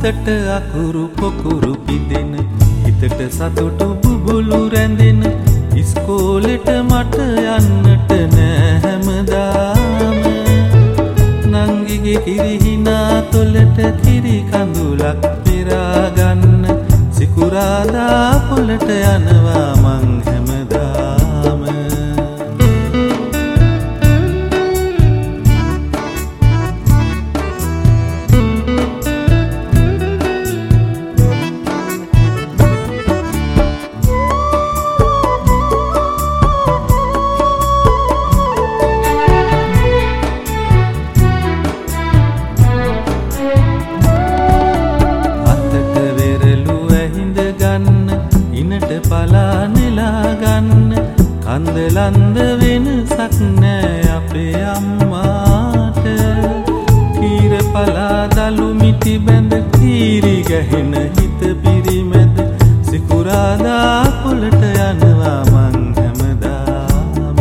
අතට අකුරු පොකුරු පිදෙන හිතට සතුටු බුබුලු රැඳෙන ඉස්කෝලෙට මට යන්නට නෑ හැමදාම නංගිගේ කිරිහිනා තොලට කිරි කඳුලක් පෙරාගන්න සිකුරාදා පොලට යනවා මං හැමදාම ඉනට පලා නෙලා ගන්න කන්දලන්ද වෙනසක් නෑ අපේ අම්මාට කීර පලා දලු මිටි බැඳ කීරි ගැහෙන හිත පිරිමැද සිකුරාදා පොලට යනවා මං හැමදාම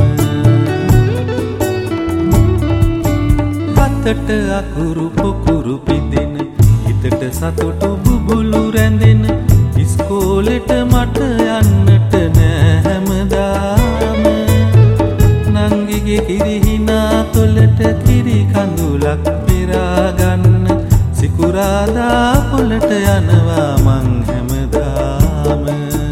අතට අකුරු පොකුරු පිදෙන හිතට සතුටු බුබුලු රැඳෙන ඉස්කෝලෙට මට යන්නට නෑ හැමදාම නංගිගේ කිරිහිනා තොලට කිරි කඳුලක් පෙරාගන්න සිකුරාදා පොලට යනවා මං හැමදාම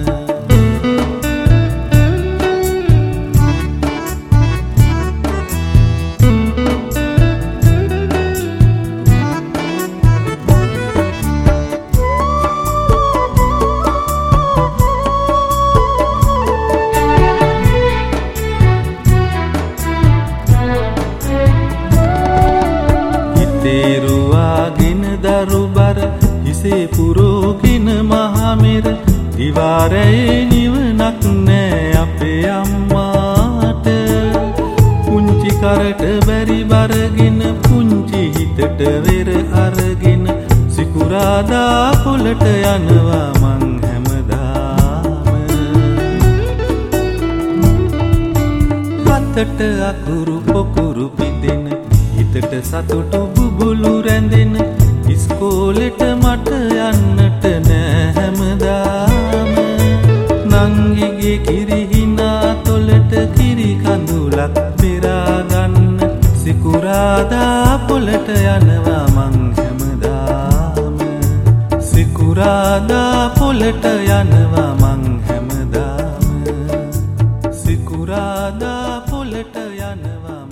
තේරුවාගෙන දරුබර හිසේ පුරෝගෙන මහමෙර දිවාරයේ නිවනක් නෑ අපේ අම්මාට පුංචි කරට බැරි බරගෙන පුංචි හිතට වෙර අරගෙන සිකුරාදා පොලට යනවා මං හැමදාම අතට අකුරු පොකුරු පිදෙන හිතට සතුටු බුබුලු රැඳෙන ඉස්කෝලෙට මට යන්නට නෑ හැමදාම නංගිගේ කිරිහිනා තොලට කිරි කඳුලක් පෙරාගන්න සිකුරාදා පොලට යනවා මං හැමදාම සිකුරාදා පොලට යනවා මං හැමදාම සිකුරාදා පොලට යනවා